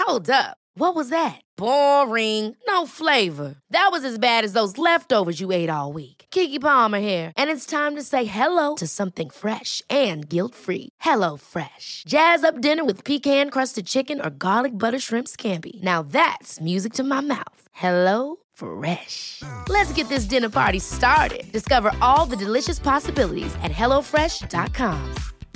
Hold up. What was that? Boring. No flavor. That was as bad as those leftovers you ate all week. Keke Palmer here, and it's time to say hello to something fresh and guilt-free. Hello Fresh. Jazz up dinner with pecan-crusted chicken or garlic butter shrimp scampi. Now that's music to my mouth. Hello Fresh. Let's get this dinner party started. Discover all the delicious possibilities at hellofresh.com.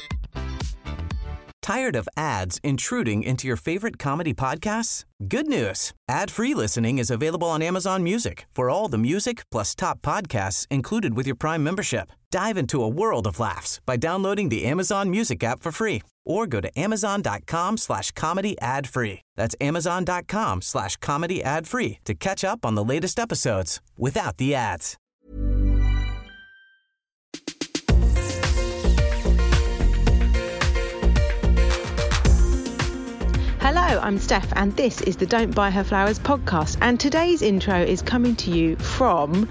Tired of ads intruding into your favorite comedy podcasts? Good news. Ad-free listening is available on Amazon Music for all the music plus top podcasts included with your Prime membership. Dive into a world of laughs by downloading the Amazon Music app for free or go to amazon.com/comedy ad-free. That's amazon.com/comedy ad-free to catch up on the latest episodes without the ads. Hello, I'm Steph, and this is the Don't Buy Her Flowers podcast. And today's intro is coming to you from,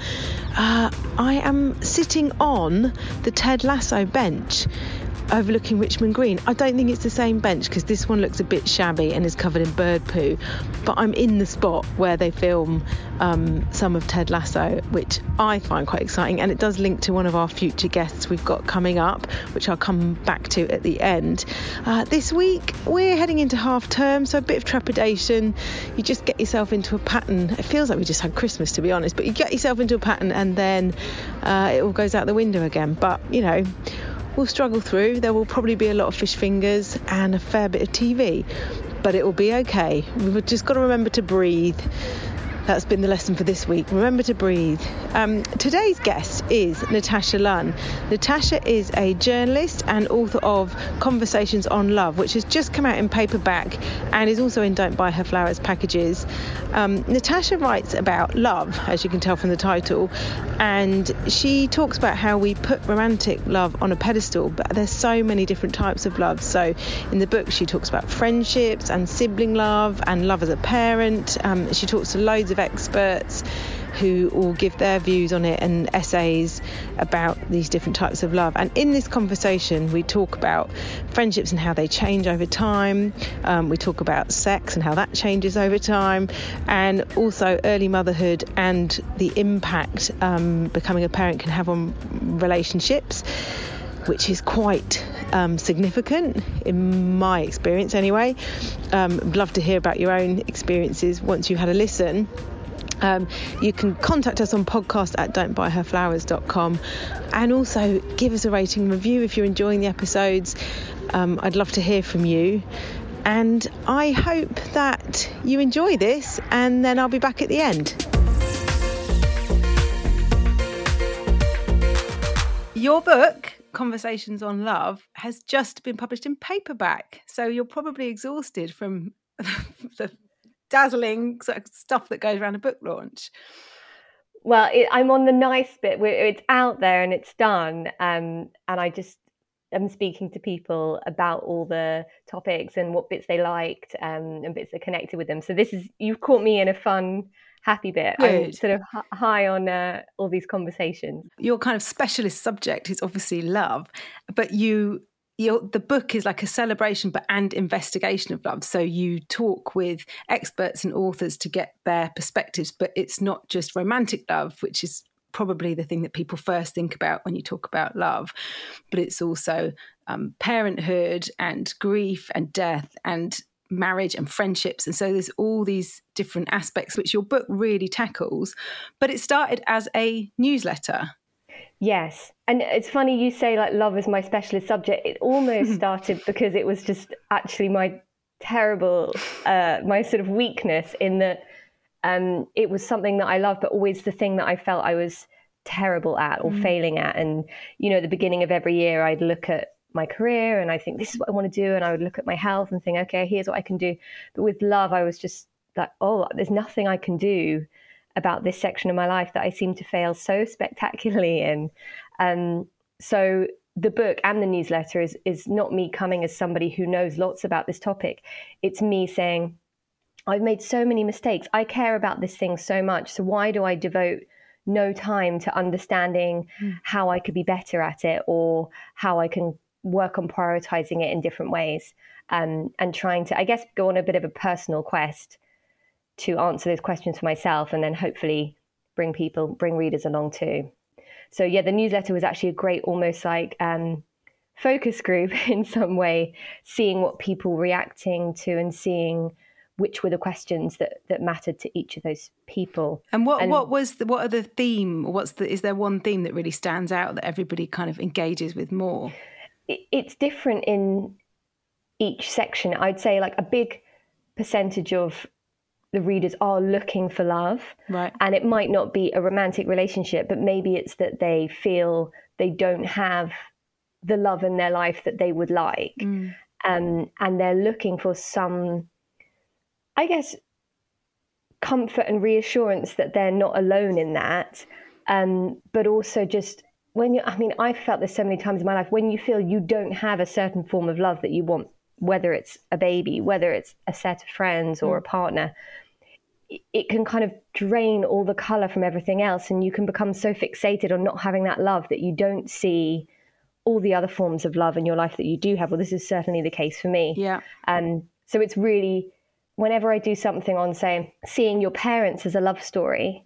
I am sitting on the Ted Lasso bench overlooking Richmond Green. I don't think it's the same bench because this one looks a bit shabby and is covered in bird poo, but I'm in the spot where they film some of Ted Lasso, which I find quite exciting, and it does link to one of our future guests we've got coming up, which I'll come back to at the end. This week we're heading into half term, so a bit of trepidation. You just get yourself into a pattern. It feels like we just had Christmas, to be honest, but you get yourself into a pattern and then it all goes out the window again. But you know, we'll struggle through. There will probably be a lot of fish fingers and a fair bit of TV, but it will be okay. We've just got to remember to breathe. That's been the lesson for this week. Remember to breathe. Today's guest is Natasha Lunn. Natasha is a journalist and author of Conversations on Love, which has just come out in paperback and is also in Don't Buy Her Flowers packages. Natasha writes about love, as you can tell from the title, and she talks about how we put romantic love on a pedestal, but there's so many different types of love. So in the book she talks about friendships and sibling love and love as a parent. She talks to loads of experts who all give their views on it and essays about these different types of love. And in this conversation we talk about friendships and how they change over time. We talk about sex and how that changes over time, and also early motherhood and the impact becoming a parent can have on relationships, which is quite significant in my experience anyway. I'd love to hear about your own experiences once you've had a listen. You can contact us on podcast@don'tbuyherflowers.com, and also give us a rating and review if you're enjoying the episodes. I'd love to hear from you, and I hope that you enjoy this, and then I'll be back at the end. Your book, Conversations on Love, has just been published in paperback, so you're probably exhausted from the dazzling sort of stuff that goes around a book launch. Well, I'm on the nice bit where it's out there and it's done, and I just am speaking to people about all the topics and what bits they liked, and bits that connected with them. So you've caught me in a fun, happy bit. Good. I'm sort of high on all these conversations. Your kind of specialist subject is obviously love, but the book is like a celebration and investigation of love. So you talk with experts and authors to get their perspectives, but it's not just romantic love, which is probably the thing that people first think about when you talk about love, but it's also parenthood and grief and death and marriage and friendships. And so there's all these different aspects which your book really tackles, but it started as a newsletter. Yes. And it's funny you say like love is my specialist subject. It almost started because it was just actually my terrible, my sort of weakness in that it was something that I loved, but always the thing that I felt I was terrible at or failing at. And, you know, at the beginning of every year, I'd look at my career and I think this is what I want to do. And I would look at my health and think, okay, here's what I can do. But with love, I was just like, oh, there's nothing I can do about this section of my life that I seem to fail so spectacularly in. So the book and the newsletter is not me coming as somebody who knows lots about this topic. It's me saying, I've made so many mistakes. I care about this thing so much. So why do I devote no time to understanding how I could be better at it, or how I can work on prioritizing it in different ways, and trying to, I guess, go on a bit of a personal quest to answer those questions for myself, and then hopefully bring readers along too. So yeah, the newsletter was actually a great, almost like focus group in some way, seeing what people were reacting to and seeing which were the questions that mattered to each of those people. And what are the theme? Is there one theme that really stands out that everybody kind of engages with more? It's different in each section. I'd say like a big percentage of the readers are looking for love. Right. And it might not be a romantic relationship, but maybe it's that they feel they don't have the love in their life that they would like. And they're looking for some, I guess, comfort and reassurance that they're not alone in that. But also just I've felt this so many times in my life, when you feel you don't have a certain form of love that you want, whether it's a baby, whether it's a set of friends or a partner, it can kind of drain all the color from everything else. And you can become so fixated on not having that love that you don't see all the other forms of love in your life that you do have. Well, this is certainly the case for me. Yeah. So it's really, whenever I do something on, say, seeing your parents as a love story,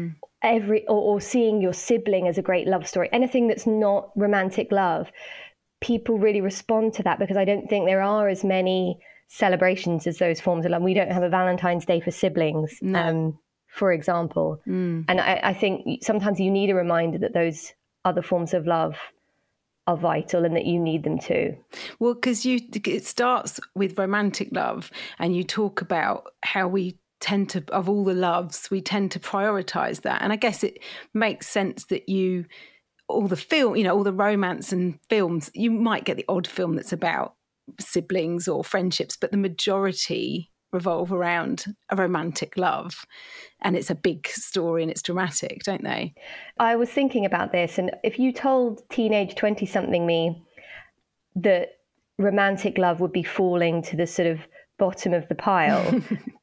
or seeing your sibling as a great love story, anything that's not romantic love, people really respond to that, because I don't think there are as many celebrations as those forms of love. We don't have a Valentine's Day for siblings, for example. And I think sometimes you need a reminder that those other forms of love are vital and that you need them too. Well, because it starts with romantic love, and you talk about how we tend to, of all the loves, we tend to prioritize that. And I guess it makes sense that all the romance and films, you might get the odd film that's about siblings or friendships, but the majority revolve around a romantic love, and it's a big story and it's dramatic, don't they? I was thinking about this, and if you told teenage 20-something me that romantic love would be falling to the sort of bottom of the pile,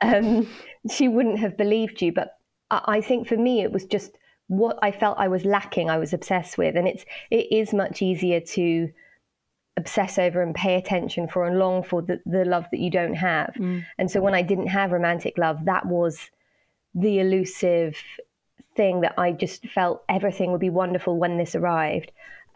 she wouldn't have believed you. But I think for me, it was just what I felt I was lacking, I was obsessed with. And it is much easier to obsess over and pay attention for and long for the love that you don't have. And so when I didn't have romantic love, that was the elusive thing that I just felt everything would be wonderful when this arrived.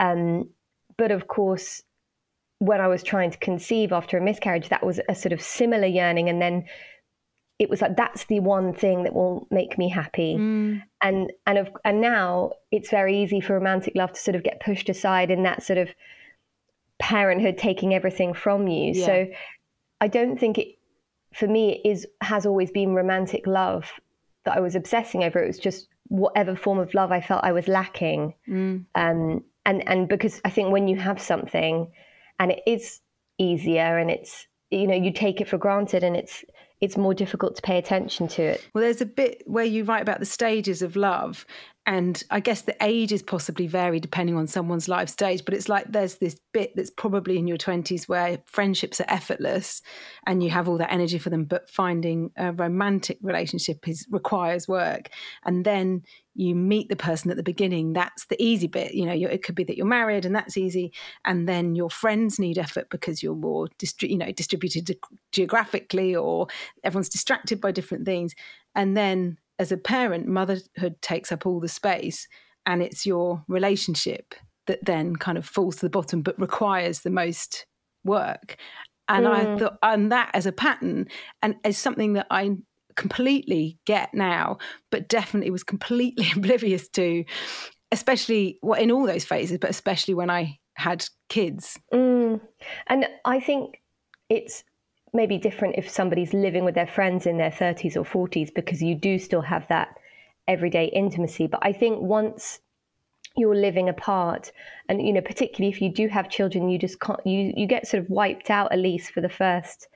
But of course, when I was trying to conceive after a miscarriage, that was a sort of similar yearning. And then it was like, that's the one thing that will make me happy. And now it's very easy for romantic love to sort of get pushed aside in that sort of parenthood taking everything from you. Yeah. So I don't think for me, has always been romantic love that I was obsessing over. It was just whatever form of love I felt I was lacking. And because I think when you have something and it is easier and it's, you take it for granted, and it's more difficult to pay attention to it. Well, there's a bit where you write about the stages of love, and I guess the ages possibly vary depending on someone's life stage, but it's like there's this bit that's probably in your 20s where friendships are effortless and you have all that energy for them, but finding a romantic relationship requires work. And then you meet the person at the beginning, that's the easy bit. It could be that you're married and that's easy. And then your friends need effort because you're more distributed geographically, or everyone's distracted by different things. And then as a parent, motherhood takes up all the space, and it's your relationship that then kind of falls to the bottom but requires the most work. And I thought, and that as a pattern, and as something that I completely get now, but definitely was completely oblivious to, especially in all those phases, but especially when I had kids. And I think it's maybe different if somebody's living with their friends in their 30s or 40s, because you do still have that everyday intimacy. But I think once you're living apart, and particularly if you do have children, you just can't, you get sort of wiped out, at least for the first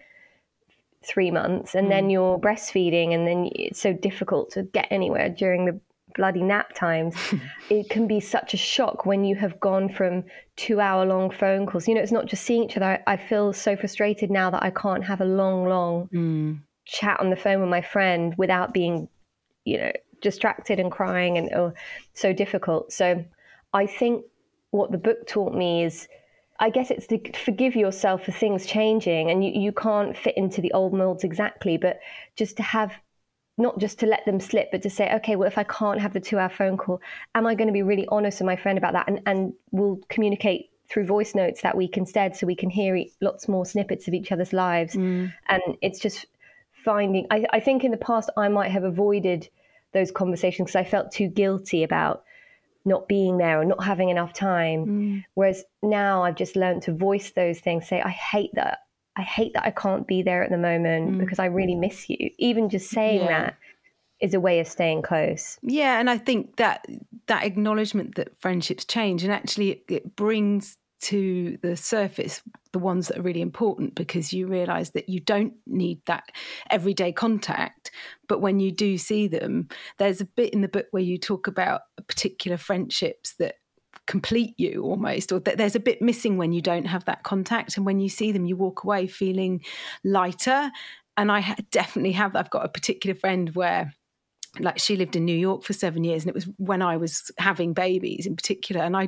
3 months, and then you're breastfeeding, and then it's so difficult to get anywhere during the bloody nap times. It can be such a shock when you have gone from 2-hour-long phone calls. It's not just seeing each other. I feel so frustrated now that I can't have a long chat on the phone with my friend without being, distracted and crying, and so difficult. So I think what the book taught me is I guess it's to forgive yourself for things changing, and you can't fit into the old molds exactly, but just to have, not just to let them slip, but to say, okay, well, if I can't have the 2-hour phone call, am I going to be really honest with my friend about that? And we'll communicate through voice notes that week instead, so we can hear lots more snippets of each other's lives. And it's just finding, I think in the past I might have avoided those conversations because I felt too guilty about not being there or not having enough time. Whereas now I've just learned to voice those things, say, I hate that I can't be there at the moment because I really miss you. Even just saying that is a way of staying close. Yeah, and I think that acknowledgement that friendships change, and actually it brings to the surface the ones that are really important, because you realise that you don't need that everyday contact. But when you do see them, there's a bit in the book where you talk about particular friendships that complete you almost, or that there's a bit missing when you don't have that contact. And when you see them, you walk away feeling lighter. And I definitely have. I've got a particular friend where, like, she lived in New York for 7 years, and it was when I was having babies in particular. And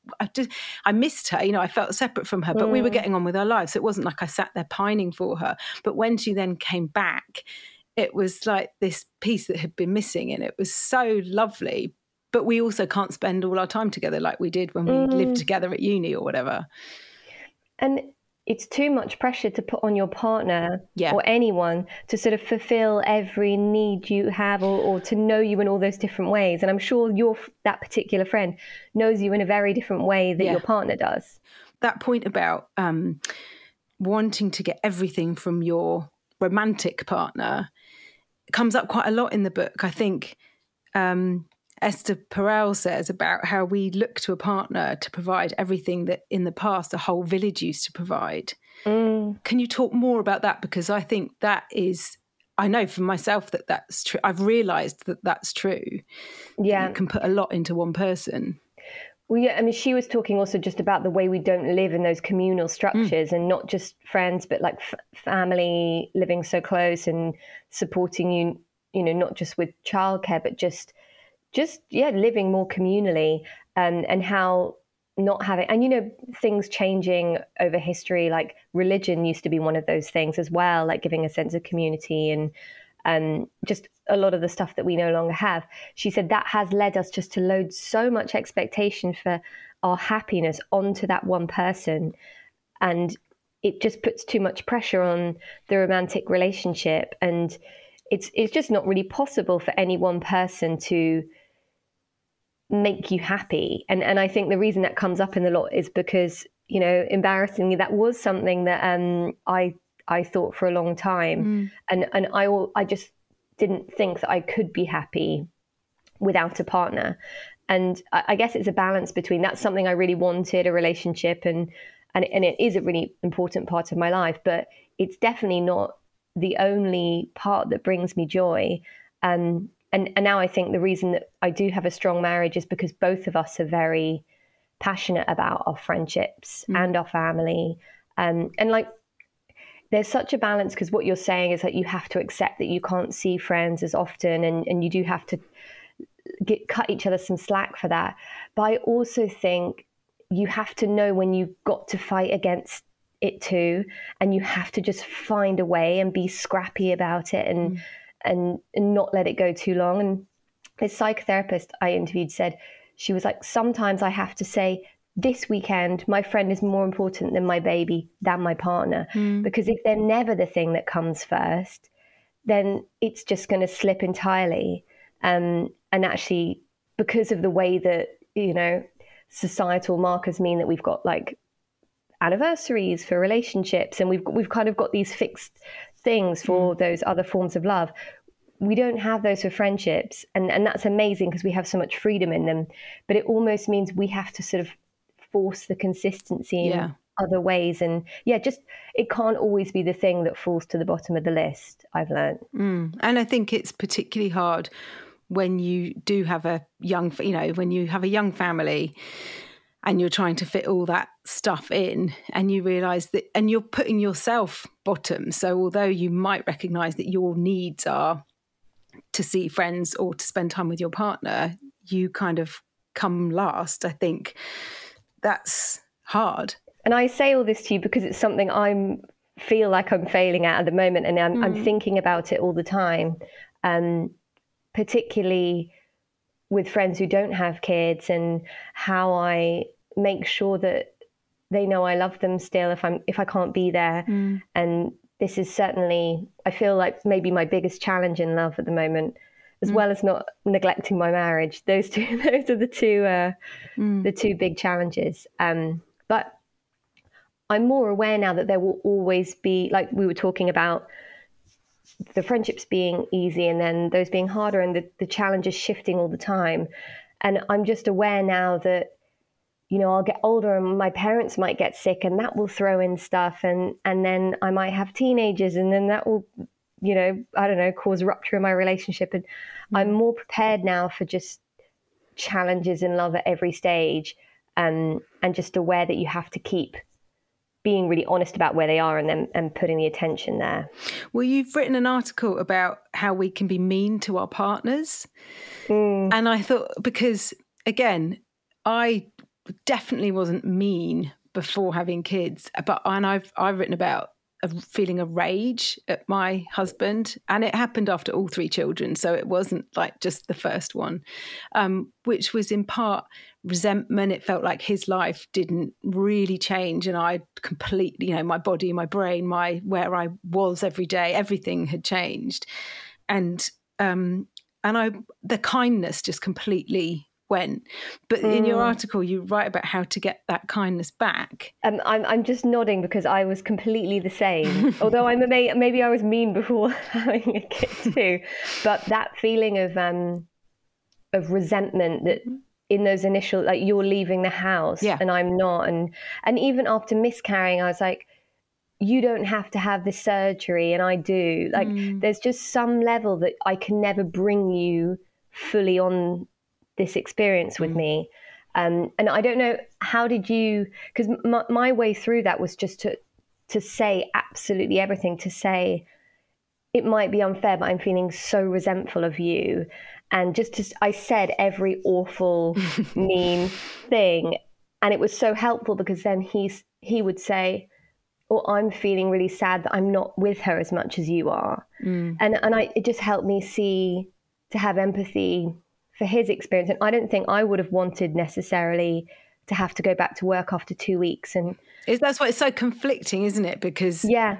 I missed her, I felt separate from her, but we were getting on with our lives. So it wasn't like I sat there pining for her. But when she then came back, it was like this piece that had been missing, and it was so lovely. But we also can't spend all our time together like we did when we lived together at uni or whatever. And it's too much pressure to put on your partner or anyone to sort of fulfill every need you have, or to know you in all those different ways. And I'm sure that particular friend knows you in a very different way that your partner does. That point about wanting to get everything from your romantic partner comes up quite a lot in the book. I think Esther Perel says about how we look to a partner to provide everything that in the past a whole village used to provide. Can you talk more about that? Because I think that is, I know for myself that's true. I've realised that that's true. Yeah. You can put a lot into one person. Well, yeah, I mean, she was talking also just about the way we don't live in those communal structures, and not just friends, but like family living so close and supporting you, not just with childcare, but just living more communally, and how not having, and things changing over history, like religion used to be one of those things as well, like giving a sense of community, and just a lot of the stuff that we no longer have. She said that has led us just to load so much expectation for our happiness onto that one person, and it just puts too much pressure on the romantic relationship, and it's just not really possible for any one person to make you happy. And I think the reason that comes up in the lot is because, embarrassingly, that was something that I thought for a long time. And I just didn't think that I could be happy without a partner. And I guess it's a balance between, that's something I really wanted, a relationship, and it is a really important part of my life, but it's definitely not the only part that brings me joy. And now I think the reason that I do have a strong marriage is because both of us are very passionate about our friendships and our family. And like, there's such a balance, because what you're saying is that you have to accept that you can't see friends as often, and you do have to cut each other some slack for that. But I also think you have to know when you've got to fight against it too, and you have to just find a way and be scrappy about it, and not let it go too long. And this psychotherapist I interviewed said, she was like, sometimes I have to say, this weekend, my friend is more important than my baby, than my partner. Because if they're never the thing that comes first, then it's just going to slip entirely. And actually, because of the way that, societal markers mean that we've got like anniversaries for relationships, and we've kind of got these fixed things for those other forms of love. We don't have those for friendships, and that's amazing because we have so much freedom in them. But it almost means we have to sort of force the consistency in other ways, and just it can't always be the thing that falls to the bottom of the list, I've learned. And I think it's particularly hard when you do have a young family and you're trying to fit all that stuff in, and you realise that, and you're putting yourself bottom. So although you might recognise that your needs are to see friends or to spend time with your partner, you kind of come last. I think that's hard. And I say all this to you because it's something feel like I'm failing at the moment, and I'm thinking about it all the time, particularly with friends who don't have kids, and how I make sure that they know I love them still if I can't be there. And this is certainly, I feel like, maybe my biggest challenge in love at the moment, as well as not neglecting my marriage. Those are the two big challenges. But I'm more aware now that there will always be, like we were talking about, the friendships being easy and then those being harder, and the challenges shifting all the time. And I'm just aware now that, I'll get older and my parents might get sick, and that will throw in stuff. And then I might have teenagers, and then that will, I don't know, cause rupture in my relationship. And I'm more prepared now for just challenges in love at every stage, and just aware that you have to keep being really honest about where they are and putting the attention there. Well, you've written an article about how we can be mean to our partners. And I thought, because again, I definitely wasn't mean before having kids, and I've written about a feeling of rage at my husband, and it happened after all 3 children, so it wasn't like just the first one, which was in part resentment. It felt like his life didn't really change, and I completely, my body, my brain, where I was every day, everything had changed, and the kindness just completely went. But in your article, you write about how to get that kindness back. I'm just nodding because I was completely the same. Although maybe I was mean before having a kid too. But that feeling of resentment that in those initial, like, you're leaving the house and I'm not, and even after miscarrying, I was like, you don't have to have this surgery, and I do. Like, there's just some level that I can never bring you fully on this experience with me. And I don't know, how did you, because my way through that was just to say absolutely everything, to say, it might be unfair, but I'm feeling so resentful of you. And I said every awful, mean thing. And it was so helpful, because then he would say, oh, I'm feeling really sad that I'm not with her as much as you are. And it just helped me to have empathy for his experience. And I don't think I would have wanted necessarily to have to go back to work after 2 weeks. And that's why it's so conflicting, isn't it? Because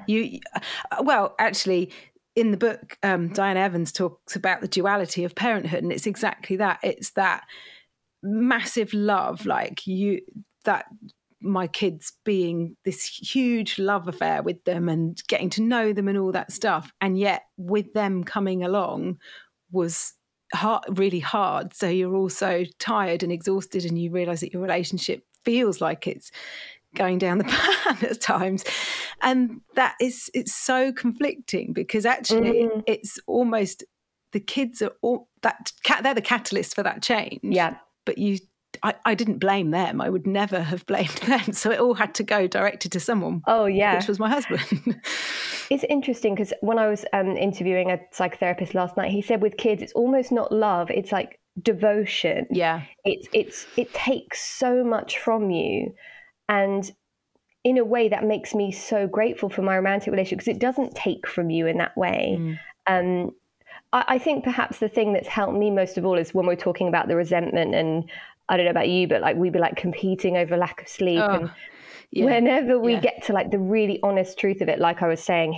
actually, in the book, Diana Evans talks about the duality of parenthood, and it's exactly that. It's that massive love, that my kids being this huge love affair with them and getting to know them and all that stuff. And yet with them coming along was really hard. So you're also tired and exhausted, and you realise that your relationship feels like it's going down the pan at times. And it's so conflicting, because actually it's almost, the kids are they're the catalyst for that change. Yeah. But I didn't blame them. I would never have blamed them. So it all had to go directed to someone. Oh, yeah. Which was my husband. It's interesting, because when I was interviewing a psychotherapist last night, he said with kids, it's almost not love. It's like devotion. Yeah. It takes so much from you. And in a way that makes me so grateful for my romantic relationship, because it doesn't take from you in that way. I think perhaps the thing that's helped me most of all is when we're talking about the resentment, and I don't know about you, but like we'd be like competing over lack of sleep. And whenever we get to like the really honest truth of it, like I was saying,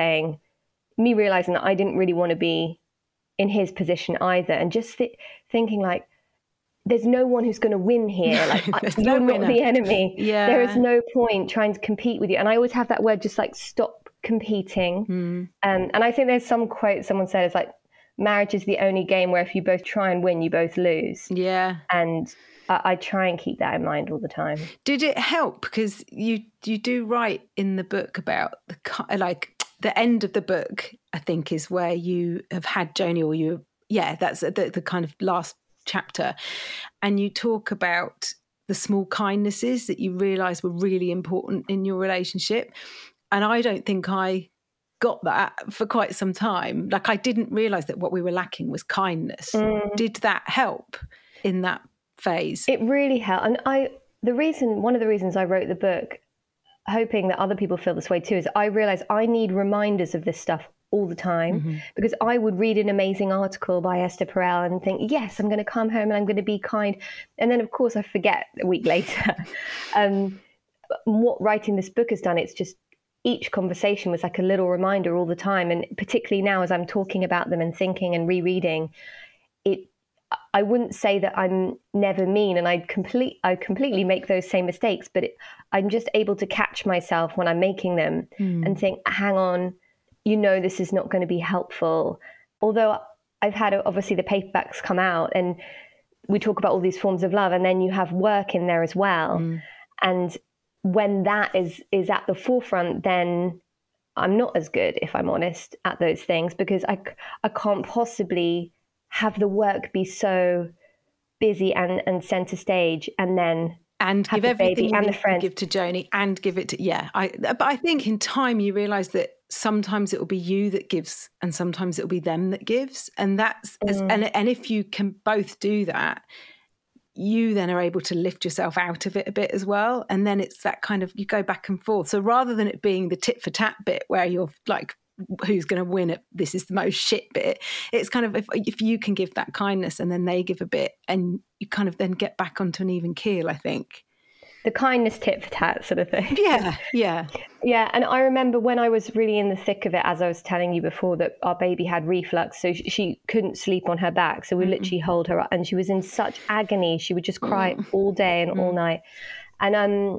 me realizing that I didn't really want to be in his position either. And just thinking like, there's no one who's going to win here. Like, you're not the enemy. Yeah. There is no point trying to compete with you. And I always have that word, just like, stop competing. And I think there's some quote someone said, it's like, marriage is the only game where if you both try and win, you both lose. Yeah. And I try and keep that in mind all the time. Did it help? Because you do write in the book about the end of the book, I think, is where you have had Joni, or that's the kind of last chapter. And you talk about the small kindnesses that you realise were really important in your relationship. And I don't think I got that for quite some time. Like, I didn't realise that what we were lacking was kindness. Did that help in that phase? It really helped. And one of the reasons I wrote the book hoping that other people feel this way too, is I realize I need reminders of this stuff all the time, because I would read an amazing article by Esther Perel and think, yes, I'm going to come home and I'm going to be kind. And then, of course, I forget a week later. What writing this book has done, it's just each conversation was like a little reminder all the time. And particularly now, as I'm talking about them and thinking and rereading, I wouldn't say that I'm never mean, and I completely make those same mistakes, but I'm just able to catch myself when I'm making them and think, hang on, this is not going to be helpful. Although I've had, obviously, the paperbacks come out and we talk about all these forms of love, and then you have work in there as well. And when that is at the forefront, then I'm not as good, if I'm honest, at those things, because I can't possibly have the work be so busy and center stage, and then give everything you and need the friends. To give to Joni and give it to but I think in time you realise that sometimes it will be you that gives and sometimes it will be them that gives, and that's and if you can both do that, you then are able to lift yourself out of it a bit as well, and then it's that kind of, you go back and forth. So rather than it being the tit for tat bit where you're like, who's going to win it, this is the most shit bit, it's kind of if you can give that kindness and then they give a bit, and you kind of then get back onto an even keel, I think. The kindness tit for tat sort of thing. Yeah. And I remember when I was really in the thick of it, as I was telling you before, that our baby had reflux, so she couldn't sleep on her back, so we literally hold her up, and she was in such agony. She would just cry all day and all night, and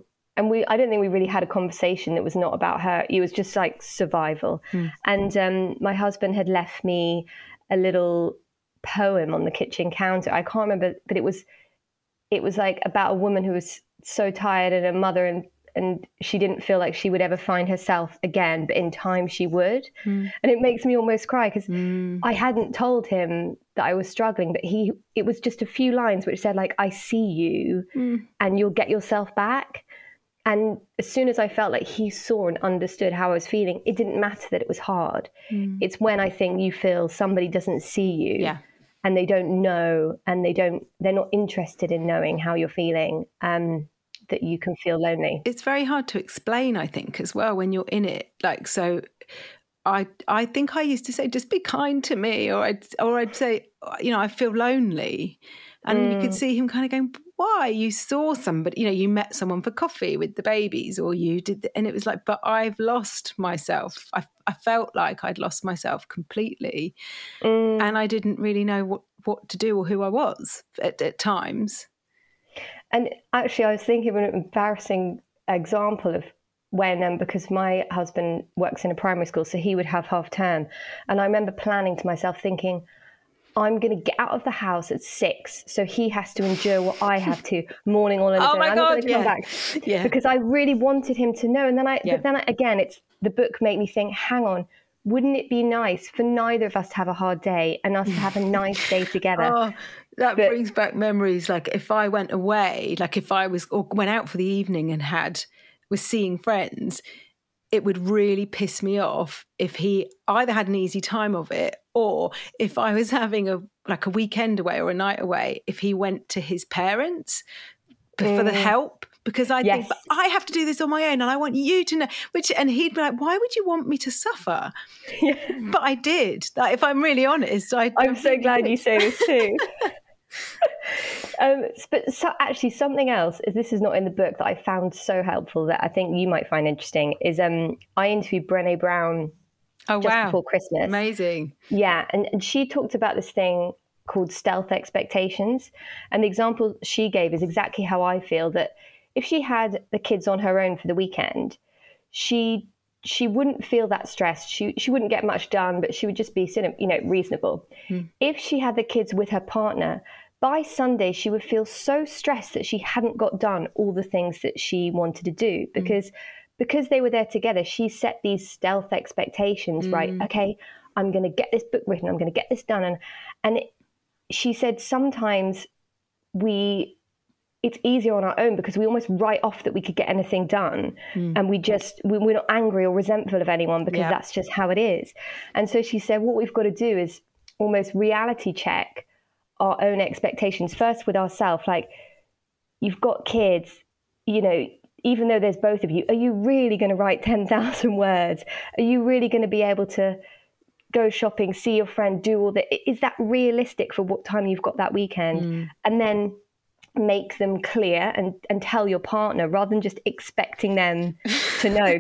I don't think we really had a conversation that was not about her. It was just like survival. And my husband had left me a little poem on the kitchen counter. I can't remember, but it was like about a woman who was so tired, and a mother, and she didn't feel like she would ever find herself again, but in time she would. And it makes me almost cry, because I hadn't told him that I was struggling, but it was just a few lines which said like, I see you and you'll get yourself back. And as soon as I felt like he saw and understood how I was feeling, it didn't matter that it was hard. It's when I think you feel somebody doesn't see you and they don't know, and they're not interested in knowing how you're feeling, that you can feel lonely. It's very hard to explain, I think, as well, when you're in it. Like, so I think I used to say, just be kind to me, or I'd say, I feel lonely. And you could see him kind of going, why? You saw somebody, you met someone for coffee with the babies, or you did, and it was like, but I've lost myself. I felt like I'd lost myself completely. And I didn't really know what to do or who I was at times. And actually, I was thinking of an embarrassing example of when, because my husband works in a primary school, so he would have half term. And I remember planning to myself, thinking, I'm going to get out of the house at 6, so he has to endure what I have to morning all of the day. I'm not going to come back because I really wanted him to know. And then again, it's the book made me think, hang on, wouldn't it be nice for neither of us to have a hard day and us to have a nice day together? That brings back memories. Like if I went away, like if I went out for the evening and was seeing friends, it would really piss me off if he either had an easy time of it, or if I was having a weekend away or a night away, if he went to his parents for the help, because I think, but I have to do this on my own and I want you to know, and he'd be like, why would you want me to suffer? But I did. Like, if I'm really honest, I'm so glad you say this too. But actually something else, this is not in the book, that I found so helpful that I think you might find interesting, is I interviewed Brené Brown before Christmas. Amazing. Yeah, and she talked about this thing called stealth expectations, and the example she gave is exactly how I feel, that if she had the kids on her own for the weekend, she wouldn't feel that stressed. She wouldn't get much done, but she would just be reasonable. If she had the kids with her partner, by Sunday she would feel so stressed that she hadn't got done all the things that she wanted to do, because they were there together. She set these stealth expectations, right? Okay, I'm going to get this book written, I'm going to get this done. She said sometimes it's easier on our own because we almost write off that we could get anything done. And we're not angry or resentful of anyone because that's just how it is. And so she said, what we've got to do is almost reality check our own expectations first with ourselves. Like, you've got kids, even though there's both of you, are you really going to write 10,000 words? Are you really going to be able to go shopping, see your friend, do all that? Is that realistic for what time you've got that weekend? And then make them clear and tell your partner rather than just expecting them to know.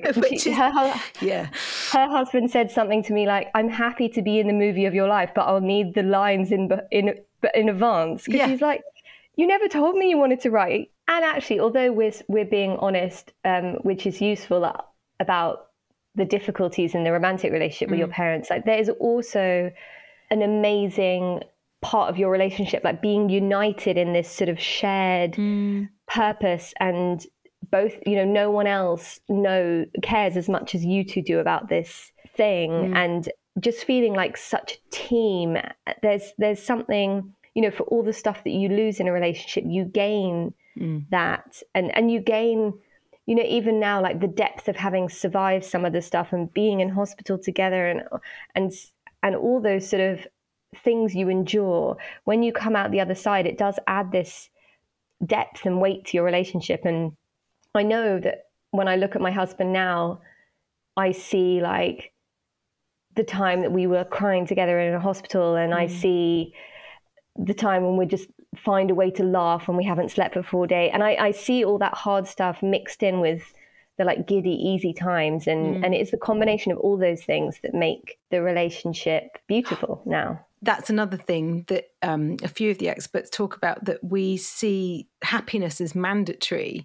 Her husband said something to me like, I'm happy to be in the movie of your life, but I'll need the lines in advance. Because she's like, you never told me you wanted to write. And actually, although we're being honest, which is useful about the difficulties in the romantic relationship with your parents, like there is also an amazing part of your relationship, like being united in this sort of shared purpose, and both, no one else cares as much as you two do about this thing, and just feeling like such a team. There's something, for all the stuff that you lose in a relationship, you gain that, and you gain, even now, like the depth of having survived some of the stuff and being in hospital together and all those sort of things you endure. When you come out the other side, it does add this depth and weight to your relationship. And I know that when I look at my husband now, I see like the time that we were crying together in a hospital, and I see the time when we just find a way to laugh when we haven't slept for 4 days. And I see all that hard stuff mixed in with the like giddy, easy times. And it's the combination of all those things that make the relationship beautiful now. That's another thing that a few of the experts talk about, that we see happiness as mandatory.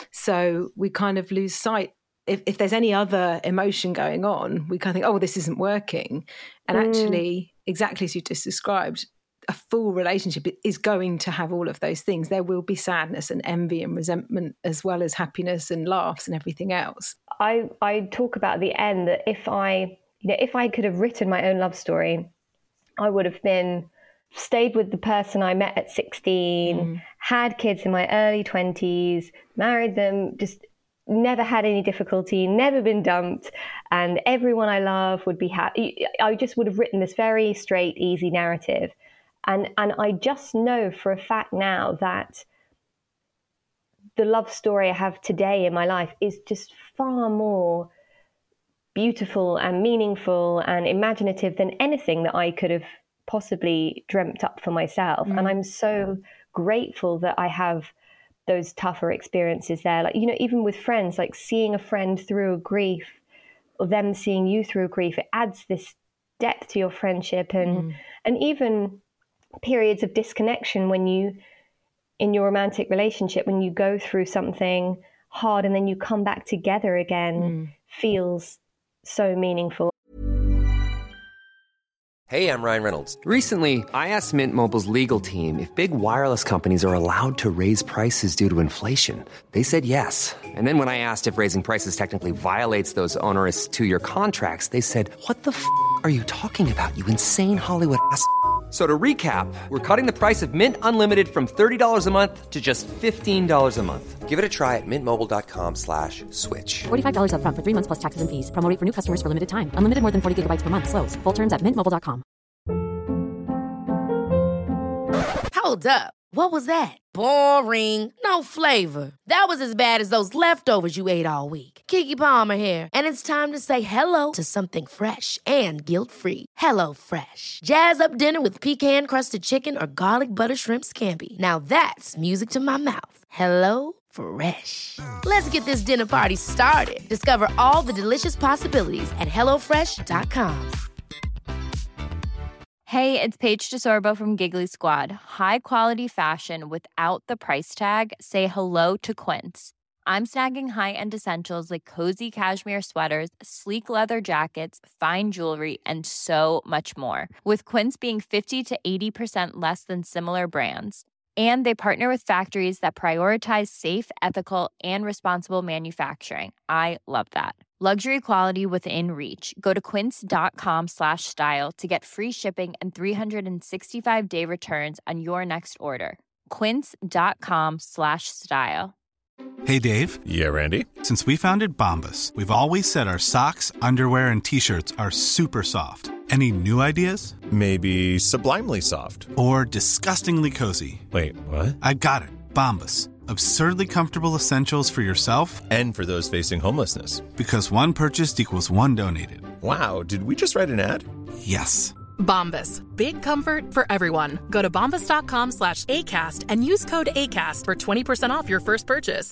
So we kind of lose sight. If there's any other emotion going on, we kind of think, oh, this isn't working. And actually, exactly as you just described, a full relationship is going to have all of those things. There will be sadness and envy and resentment, as well as happiness and laughs and everything else. I talk about at the end that if I could have written my own love story, I would have stayed with the person I met at 16, had kids in my early 20s, married them, just never had any difficulty, never been dumped, and everyone I love would be happy. I just would have written this very straight, easy narrative. And I just know for a fact now that the love story I have today in my life is just far more beautiful and meaningful and imaginative than anything that I could have possibly dreamt up for myself. And I'm so grateful that I have those tougher experiences there. Like, even with friends, like seeing a friend through a grief, or them seeing you through a grief, it adds this depth to your friendship. And even periods of disconnection when you, in your romantic relationship, when you go through something hard and then you come back together again, feels so meaningful. Hey, I'm Ryan Reynolds. Recently, I asked Mint Mobile's legal team if big wireless companies are allowed to raise prices due to inflation. They said yes. And then when I asked if raising prices technically violates those onerous 2-year contracts, they said, what the f*** are you talking about, you insane Hollywood ass f- So to recap, we're cutting the price of Mint Unlimited from $30 a month to just $15 a month. Give it a try at mintmobile.com/switch. $45 up front for 3 months plus taxes and fees. Promo rate for new customers for limited time. Unlimited more than 40 gigabytes per month. Slows full terms at mintmobile.com. Hold up. What was that? Boring. No flavor. That was as bad as those leftovers you ate all week. Keke Palmer here. And it's time to say hello to something fresh and guilt-free. Hello Fresh. Jazz up dinner with pecan-crusted chicken or garlic butter shrimp scampi. Now that's music to my mouth. Hello Fresh. Let's get this dinner party started. Discover all the delicious possibilities at HelloFresh.com. Hey, it's Paige DeSorbo from Giggly Squad. High quality fashion without the price tag. Say hello to Quince. I'm snagging high-end essentials like cozy cashmere sweaters, sleek leather jackets, fine jewelry, and so much more. With Quince being 50 to 80% less than similar brands. And they partner with factories that prioritize safe, ethical, and responsible manufacturing. I love that. Luxury quality within reach. Go to quince.com/style to get free shipping and 365-day returns on your next order. Quince.com/style. Hey, Dave. Yeah, Randy. Since we founded Bombas, we've always said our socks, underwear, and T-shirts are super soft. Any new ideas? Maybe sublimely soft. Or disgustingly cozy. Wait, what? I got it. Bombas. Absurdly comfortable essentials for yourself and for those facing homelessness. Because one purchased equals one donated. Wow, did we just write an ad? Yes. Bombas. Big comfort for everyone. Go to bombas.com/ACAST and use code ACAST for 20% off your first purchase.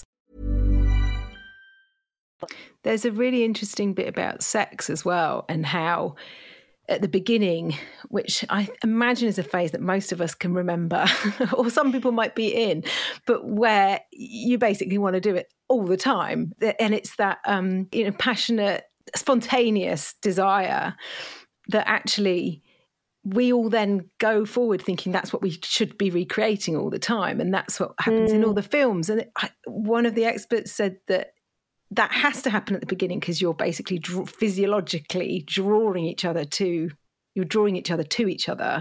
There's a really interesting bit about sex as well, and how at the beginning, which I imagine is a phase that most of us can remember, or some people might be in, but where you basically want to do it all the time. And it's that passionate, spontaneous desire that actually we all then go forward thinking that's what we should be recreating all the time. And that's what happens in all the films. And one of the experts said that has to happen at the beginning because you're basically physiologically drawing each other to each other.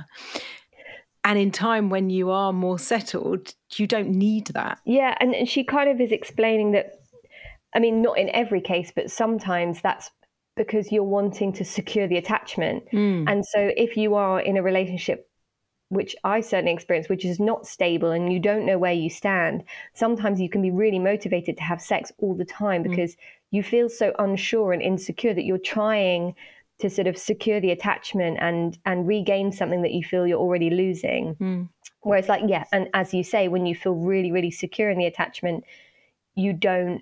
And in time when you are more settled, you don't need that. Yeah, and she kind of is explaining that, I mean, not in every case, but sometimes that's because you're wanting to secure the attachment. And so if you are in a relationship, which I certainly experienced, which is not stable and you don't know where you stand, sometimes you can be really motivated to have sex all the time because you feel so unsure and insecure that you're trying to sort of secure the attachment and regain something that you feel you're already losing. Whereas and as you say, when you feel really, really secure in the attachment, you don't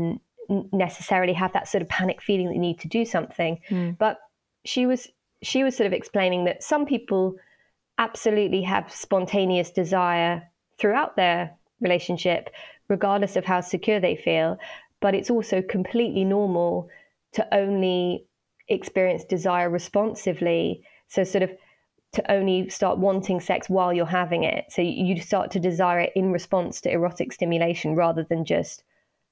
necessarily have that sort of panic feeling that you need to do something. But she was sort of explaining that some people absolutely have spontaneous desire throughout their relationship, regardless of how secure they feel. But it's also completely normal to only experience desire responsively. So sort of to only start wanting sex while you're having it. So you start to desire it in response to erotic stimulation rather than just,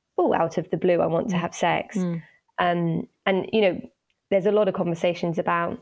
out of the blue, I want to have sex. And, there's a lot of conversations about,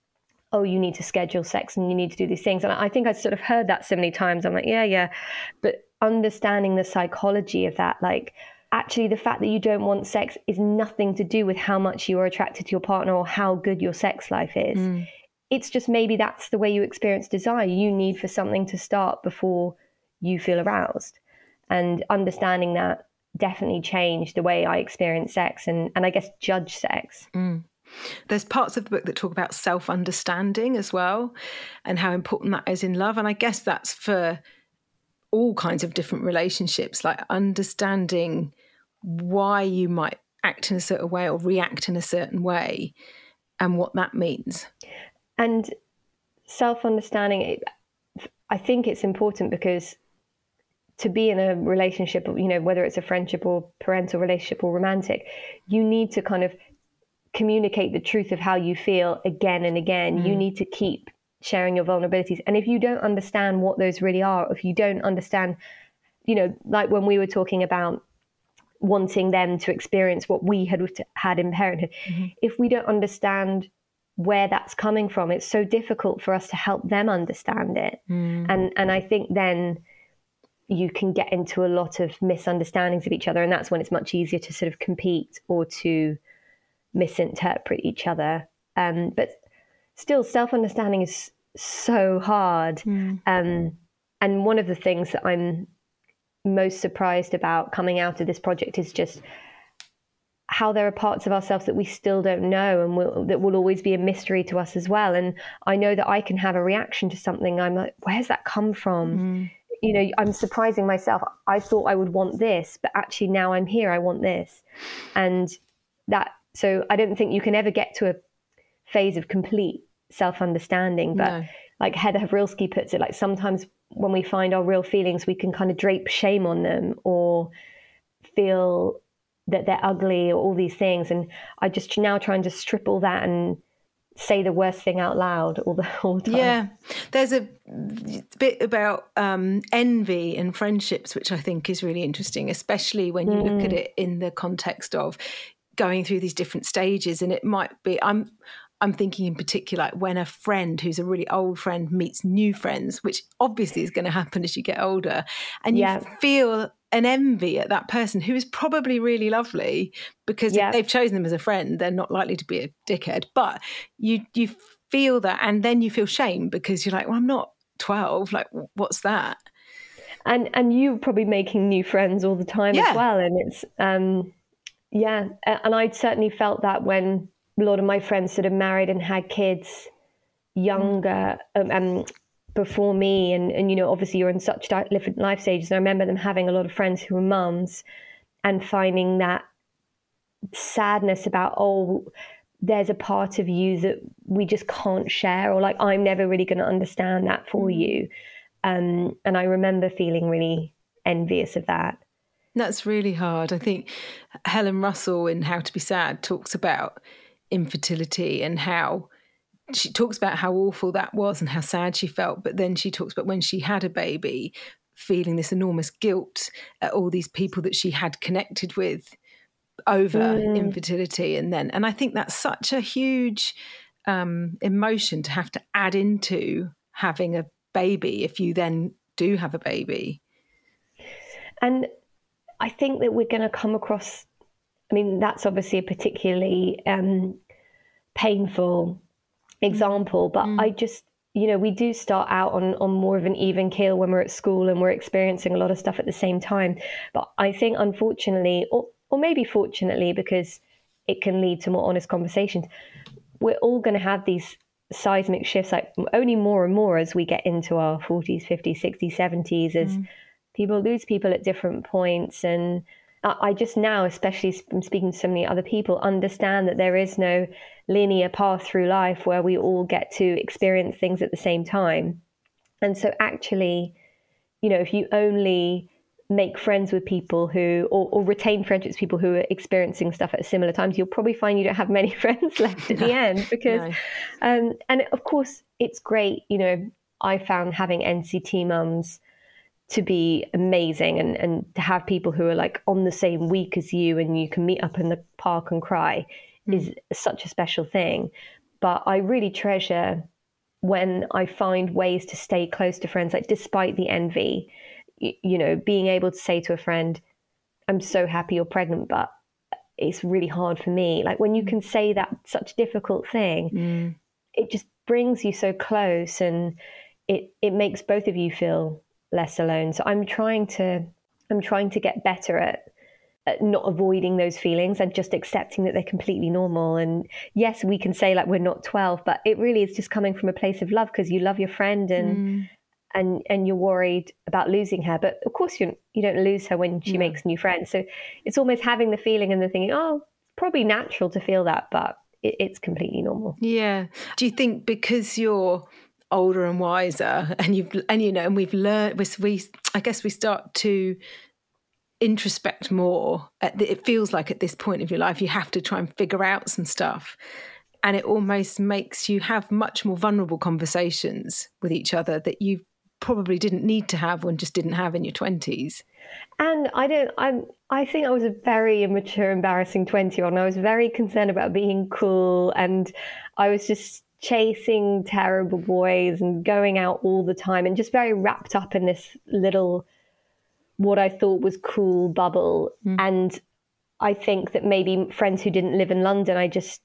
you need to schedule sex and you need to do these things. And I think I sort of heard that so many times. I'm like, yeah. But understanding the psychology of that, actually the fact that you don't want sex is nothing to do with how much you are attracted to your partner or how good your sex life is. It's just maybe that's the way you experience desire. You need for something to start before you feel aroused. And understanding that definitely changed the way I experience sex and I guess judge sex. There's parts of the book that talk about self-understanding as well and how important that is in love. And I guess that's for all kinds of different relationships, like understanding why you might act in a certain way or react in a certain way and what that means. And self-understanding, I think it's important because to be in a relationship, whether it's a friendship or parental relationship or romantic, you need to kind of communicate the truth of how you feel again and again. You need to keep sharing your vulnerabilities. And if you don't understand what those really are, if you don't understand, like when we were talking about wanting them to experience what we had in parenthood, if we don't understand where that's coming from, it's so difficult for us to help them understand it. And I think then you can get into a lot of misunderstandings of each other. And that's when it's much easier to sort of compete or to misinterpret each other. But still, self-understanding is so hard. And one of the things that I'm most surprised about coming out of this project is just how there are parts of ourselves that we still don't know and that will always be a mystery to us as well. And I know that I can have a reaction to something. I'm like, where's that come from? I'm surprising myself. I thought I would want this, but actually now I'm here, I want this. So I don't think you can ever get to a phase of complete self-understanding. But like Heather Havrilsky puts it, like sometimes when we find our real feelings, we can kind of drape shame on them or feel that they're ugly or all these things. And I just now trying to strip all that and say the worst thing out loud all the time. Yeah. There's a bit about envy in friendships, which I think is really interesting, especially when you look at it in the context of going through these different stages. And it might be, I'm thinking in particular, like when a friend who's a really old friend meets new friends, which obviously is going to happen as you get older, and you feel an envy at that person who is probably really lovely because if they've chosen them as a friend, they're not likely to be a dickhead. But you feel that, and then you feel shame because you're like, well, I'm not 12. Like, what's that? And you're probably making new friends all the time as well. And it's, and I'd certainly felt that when a lot of my friends sort of married and had kids younger, before me. And, you know, obviously you're in such different life stages. And I remember them having a lot of friends who were mums and finding that sadness about, oh, there's a part of you that we just can't share, or like, I'm never really going to understand that for you. And I remember feeling really envious of that. That's really hard. I think Helen Russell in How to Be Sad talks about infertility and how she talks about how awful that was and how sad she felt. But then she talks about when she had a baby, feeling this enormous guilt at all these people that she had connected with over infertility. And I think that's such a huge emotion to have to add into having a baby if you then do have a baby. And I think that we're going to come across, I mean, that's obviously a particularly painful example, but I just, you know, we do start out on more of an even keel when we're at school and we're experiencing a lot of stuff at the same time. But I think unfortunately, or maybe fortunately, because it can lead to more honest conversations, we're all going to have these seismic shifts, like only more and more as we get into our 40s, 50s, 60s, 70s, as people lose people at different points. And I just now, especially from speaking to so many other people, understand that there is no linear path through life where we all get to experience things at the same time. And so actually, you know, if you only make friends with people who, or retain friendships with people who are experiencing stuff at similar times, you'll probably find you don't have many friends left at the end, because, and of course it's great. You know, I found having NCT mums to be amazing, and to have people who are like on the same week as you and you can meet up in the park and cry is such a special thing. But I really treasure when I find ways to stay close to friends, like despite the envy, you know, being able to say to a friend, I'm so happy you're pregnant, but it's really hard for me. Like when you can say that such difficult thing, it just brings you so close, and it makes both of you feel less alone. So I'm trying to get better at not avoiding those feelings and just accepting that they're completely normal. And yes, we can say like we're not 12, but it really is just coming from a place of love, because you love your friend and you're worried about losing her. But of course you don't lose her when she makes new friends. So it's almost having the feeling and the thinking, oh, it's probably natural to feel that, but it's completely normal. Yeah. Do you think because you're older and wiser and we've learned, I guess we start to introspect more. It feels like at this point of your life you have to try and figure out some stuff, and it almost makes you have much more vulnerable conversations with each other that you probably didn't need to have and just didn't have in your 20s. And I think I was a very immature, embarrassing 20-year-old. I was very concerned about being cool, and I was just chasing terrible boys and going out all the time and just very wrapped up in this little, what I thought was cool bubble. And I think that maybe friends who didn't live in London,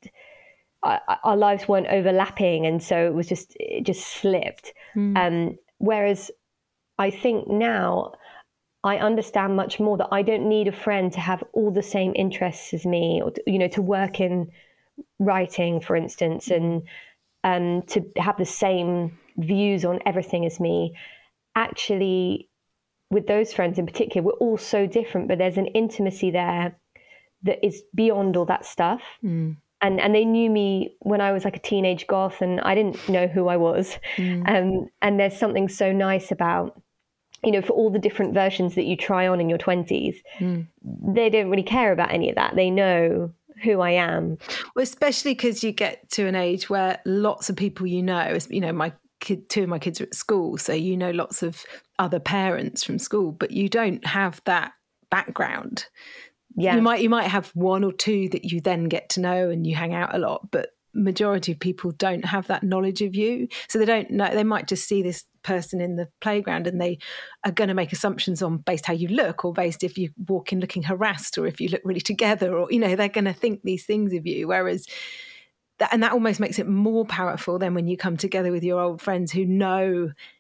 our lives weren't overlapping, and so it just slipped. Whereas I think now I understand much more that I don't need a friend to have all the same interests as me, or to work in writing, for instance, and to have the same views on everything as me. Actually, with those friends in particular, we're all so different, but there's an intimacy there that is beyond all that stuff. And they knew me when I was like a teenage goth, and I didn't know who I was. And there's something so nice about, for all the different versions that you try on in your 20s, they don't really care about any of that. They know who I am. Well, especially because you get to an age where lots of people two of my kids are at school, so lots of other parents from school, but you don't have that background. Yeah, you might have one or two that you then get to know and you hang out a lot, but majority of people don't have that knowledge of you, so they don't know. They might just see this person in the playground and they are going to make assumptions on based how you look, or based if you walk in looking harassed, or if you look really together, or they're going to think these things of you. Whereas that almost makes it more powerful than when you come together with your old friends who know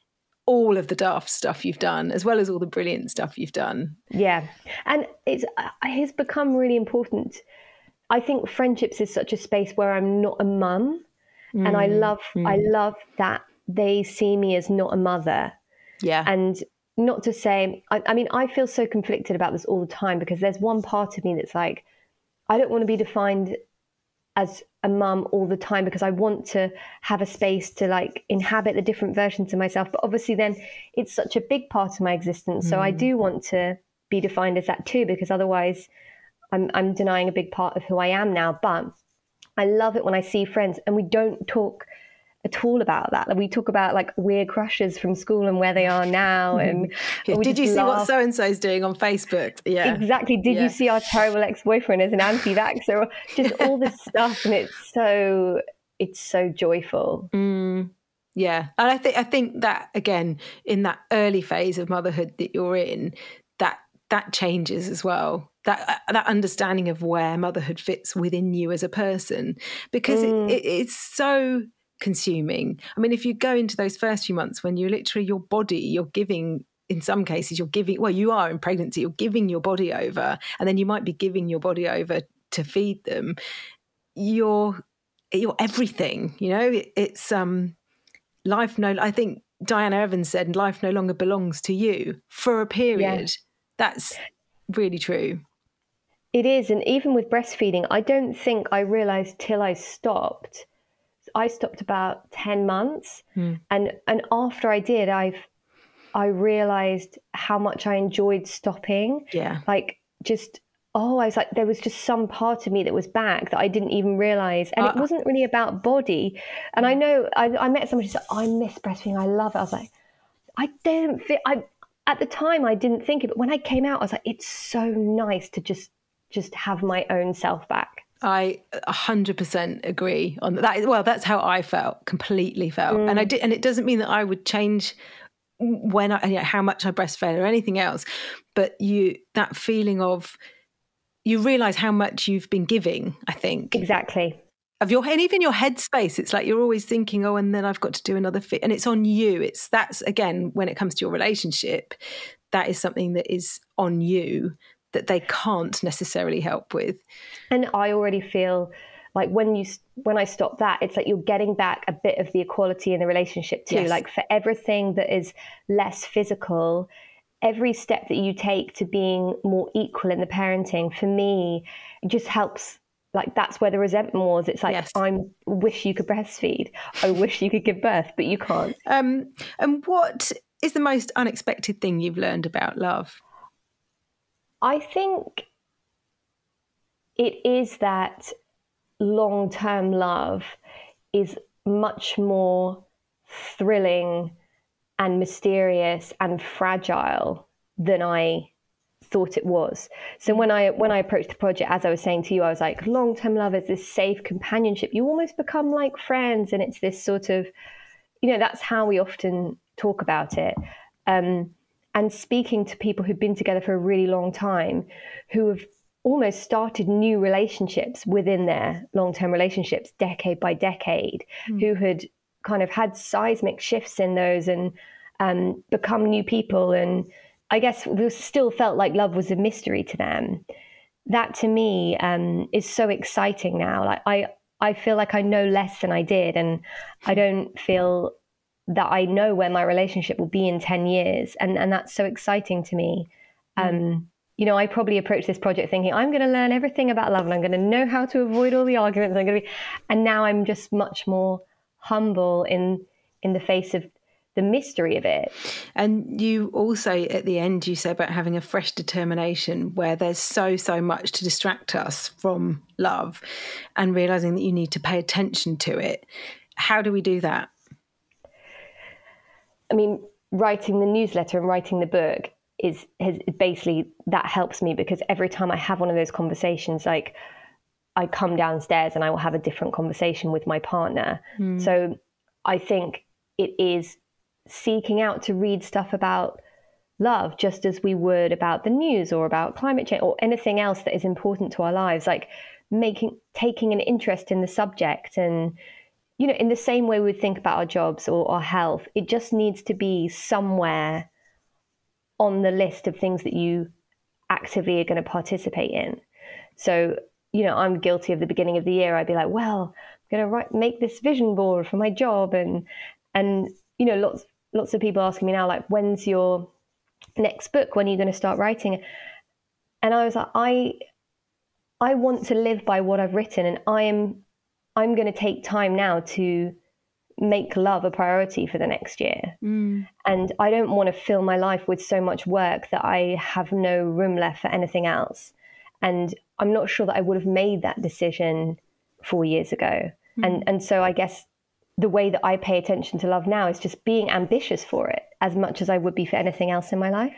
all of the daft stuff you've done, as well as all the brilliant stuff you've done. Yeah. And it's become really important. I think friendships is such a space where I'm not a mum. And I love that they see me as not a mother. Yeah. And not to say, I mean, I feel so conflicted about this all the time, because there's one part of me that's like, I don't want to be defined as a mum all the time, because I want to have a space to like inhabit the different versions of myself. But obviously then it's such a big part of my existence. So I do want to be defined as that too, because otherwise I'm denying a big part of who I am now. But I love it when I see friends and we don't talk at all about that. Like, we talk about like weird crushes from school and where they are now. And did you see what so-and-so's doing on Facebook? Yeah, exactly. Did you see our terrible ex-boyfriend as an anti-vaxxer? Just all this stuff. And it's so joyful. Yeah. And I think that, again, in that early phase of motherhood that you're in, that changes as well. That understanding of where motherhood fits within you as a person, because it's so consuming. I mean, if you go into those first few months when you're giving, in some cases, you are in pregnancy, you're giving your body over, and then you might be giving your body over to feed them. You're everything, it's life. I think Diana Evans said, life no longer belongs to you for a period. Yeah. That's really true. It is. And even with breastfeeding, I don't think I realized till I stopped. I stopped about 10 months. And after I did, I realized how much I enjoyed stopping. Yeah. Like I was like, there was just some part of me that was back that I didn't even realize. And it wasn't really about body. And I know I met somebody who said, I miss breastfeeding. I love it. I was like, at the time I didn't think it, but when I came out, I was like, it's so nice to just have my own self back. I 100% agree on that. Well, that's how I completely felt. And it doesn't mean that I would change when how much I breastfed or anything else, but that feeling of, you realize how much you've been giving, I think. Exactly. And even your headspace, it's like you're always thinking, oh, and then I've got to do another fit. And it's on you. That's again, when it comes to your relationship, that is something that is on you that they can't necessarily help with. And I already feel like when I stop that, it's like you're getting back a bit of the equality in the relationship too. Yes. Like for everything that is less physical, every step that you take to being more equal in the parenting, for me, it just helps. Like that's where the resentment was. It's like, yes. I wish you could breastfeed. I wish you could give birth, but you can't. And what is the most unexpected thing you've learned about love? I think it is that long-term love is much more thrilling and mysterious and fragile than I thought it was. So when I approached the project, as I was saying to you, I was like, long-term love is this safe companionship. You almost become like friends, and it's this sort of, that's how we often talk about it. And speaking to people who've been together for a really long time, who have almost started new relationships within their long-term relationships, decade by decade, who had kind of had seismic shifts in those and become new people. And I guess we still felt like love was a mystery to them. That to me is so exciting now. Like I feel like I know less than I did, and I don't feel that I know where my relationship will be in 10 years. And that's so exciting to me. I probably approached this project thinking, I'm going to learn everything about love and I'm going to know how to avoid all the arguments. And now I'm just much more humble in the face of the mystery of it. And you also, at the end, you say about having a fresh determination where there's so much to distract us from love, and realizing that you need to pay attention to it. How do we do that? I mean, writing the newsletter and writing the book has basically, that helps me, because every time I have one of those conversations, like I come downstairs and I will have a different conversation with my partner. So I think it is seeking out to read stuff about love, just as we would about the news or about climate change or anything else that is important to our lives, like taking an interest in the subject and in the same way we would think about our jobs or our health, it just needs to be somewhere on the list of things that you actively are going to participate in. So, I'm guilty of the beginning of the year. I'd be like, well, I'm going to make this vision board for my job. And lots of people asking me now, like, when's your next book? When are you going to start writing? And I was like, I want to live by what I've written, and I'm going to take time now to make love a priority for the next year. And I don't want to fill my life with so much work that I have no room left for anything else. And I'm not sure that I would have made that decision 4 years ago. And so I guess the way that I pay attention to love now is just being ambitious for it as much as I would be for anything else in my life.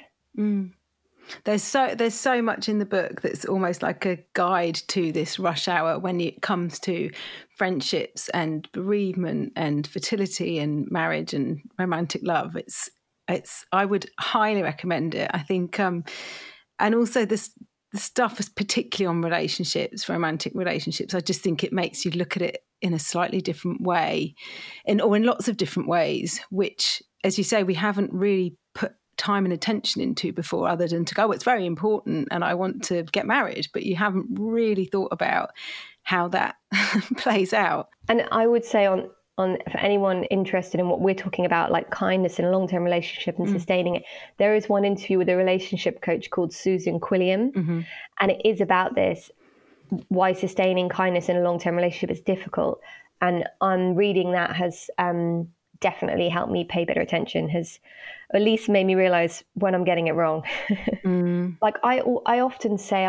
There's so much in the book that's almost like a guide to this rush hour when it comes to friendships and bereavement and fertility and marriage and romantic love. It's I would highly recommend it. I think, and also the stuff is particularly on relationships, romantic relationships. I just think it makes you look at it in a slightly different way, or in lots of different ways, which, as you say, we haven't really put time and attention into before, other than to go, it's very important and I want to get married, but you haven't really thought about how that plays out. And I would say on for anyone interested in what we're talking about, like kindness in a long-term relationship and sustaining it, there is one interview with a relationship coach called Susan Quilliam, and it is about this, why sustaining kindness in a long-term relationship is difficult. And reading that has definitely helped me pay better attention, has at least made me realize when I'm getting it wrong. Like I often say,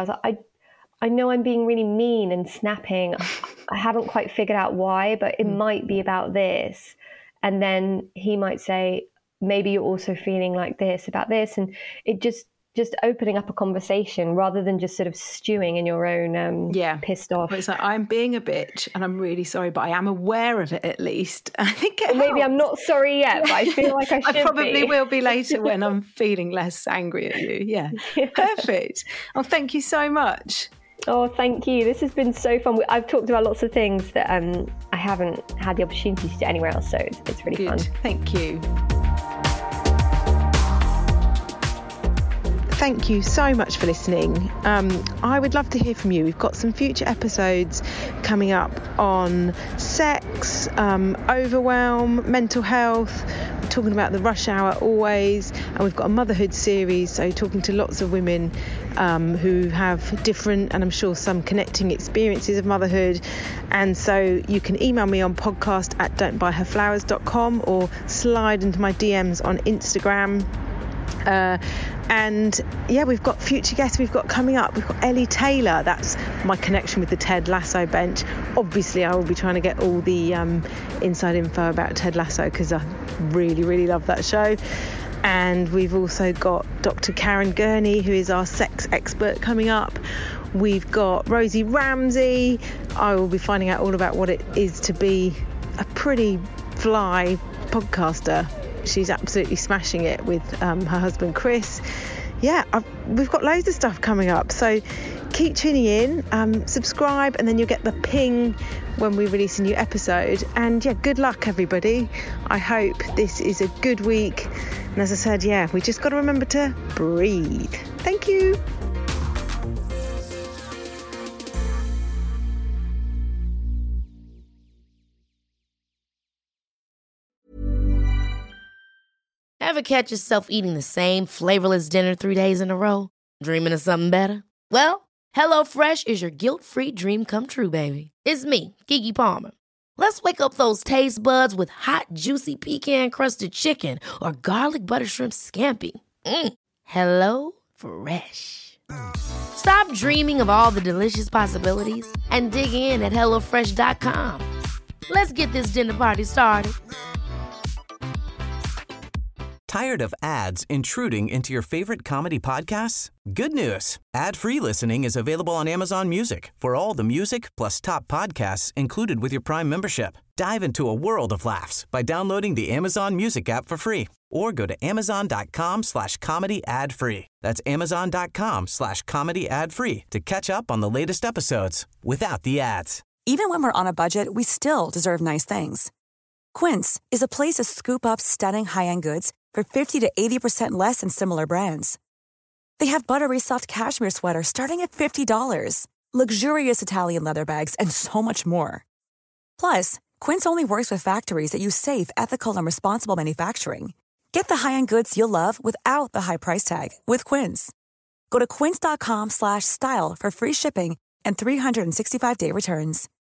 I know I'm being really mean and snapping. I haven't quite figured out why, but it might be about this. And then he might say, maybe you're also feeling like this about this. And it just opening up a conversation rather than just sort of stewing in your own pissed off. But it's like, I'm being a bitch and I'm really sorry, but I am aware of it at least. I think maybe I'm not sorry yet, but I feel like I should be. I probably will be later when I'm feeling less angry at you. Yeah. Perfect. Oh, thank you so much. Oh, thank you. This has been so fun. I've talked about lots of things that I haven't had the opportunity to do anywhere else, so it's really fun. Thank you. Thank you so much for listening. I would love to hear from you. We've got some future episodes coming up on sex, overwhelm, mental health. We're talking about the rush hour always, and we've got a motherhood series, so talking to lots of women who have different, and I'm sure some connecting experiences of motherhood. And so you can email me on podcast@don'tbuyherflowers.com or slide into my DMs on Instagram. And yeah, we've got future guests we've got coming up. We've got Ellie Taylor. That's my connection with the Ted Lasso bench. Obviously I will be trying to get all the inside info about Ted Lasso because I really, really love that show. And we've also got Dr. Karen Gurney, who is our sex expert, coming up. We've got Rosie Ramsey. I will be finding out all about what it is to be a pretty fly podcaster. She's absolutely smashing it with her husband Chris. Yeah, we've got loads of stuff coming up, so keep tuning in, subscribe, and then you'll get the ping when we release a new episode. And yeah, good luck everybody. I hope this is a good week, and as I said, yeah, we just got to remember to breathe. Thank you. Ever catch yourself eating the same flavorless dinner 3 days in a row? Dreaming of something better? Well, HelloFresh is your guilt-free dream come true, baby. It's me, Keke Palmer. Let's wake up those taste buds with hot, juicy pecan-crusted chicken or garlic butter shrimp scampi. HelloFresh. Stop dreaming of all the delicious possibilities and dig in at HelloFresh.com. Let's get this dinner party started. Tired of ads intruding into your favorite comedy podcasts? Good news. Ad-free listening is available on Amazon Music for all the music plus top podcasts included with your Prime membership. Dive into a world of laughs by downloading the Amazon Music app for free or go to amazon.com/comedy ad-free. That's amazon.com/comedy ad-free to catch up on the latest episodes without the ads. Even when we're on a budget, we still deserve nice things. Quince is a place to scoop up stunning high-end goods for 50 to 80% less than similar brands. They have buttery soft cashmere sweaters starting at $50, luxurious Italian leather bags, and so much more. Plus, Quince only works with factories that use safe, ethical, and responsible manufacturing. Get the high-end goods you'll love without the high price tag with Quince. Go to quince.com/style for free shipping and 365-day returns.